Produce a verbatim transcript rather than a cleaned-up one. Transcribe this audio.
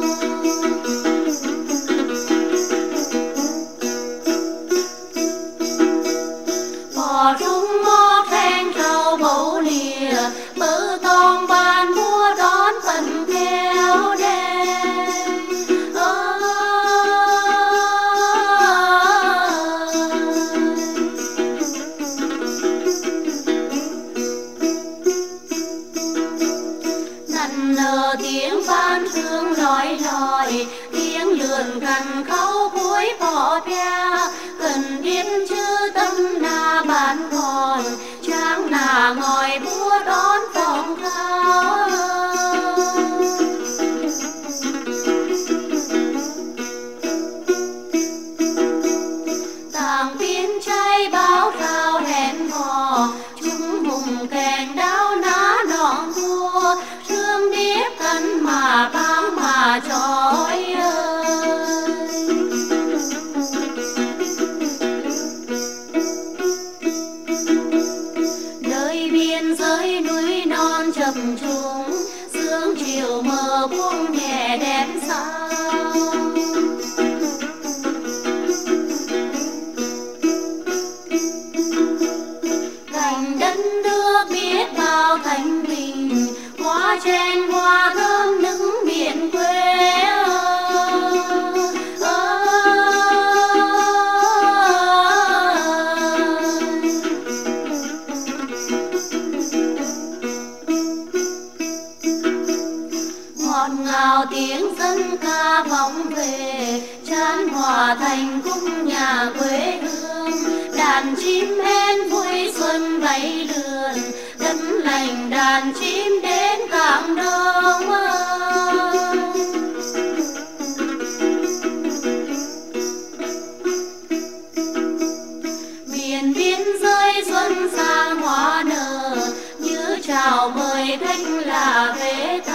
bò rung mót then trâu bầu lìa bự tông ban mua đón phần theo đêm. Nằn nở tiếng van thương lòi lòi tiếng lượn gần khâu cuối bỏ bia cần biết chữ tâm na bán còn trang nà ngồi búa đón phòng cao. Tàng pin cháy báo rào hẹn hò chúng hùng kèn đau ná nọn thua thương điếp cân mà bám mà trói ơi. Nơi biên giới núi non chập trùng sương chiều mờ buông nhẹ đèn sao. Cảnh đất nước biết bao thanh bình hoa trên hoa thơm nức miền quê. Ngọt ngào tiếng dân ca vọng về chan hòa thành cung nhà quê hương đàn chim én vui xuân bay lượn đất lành đàn chim đến cảng đông. Miền biên giới xuân sang hoa nở như chào mời khách là về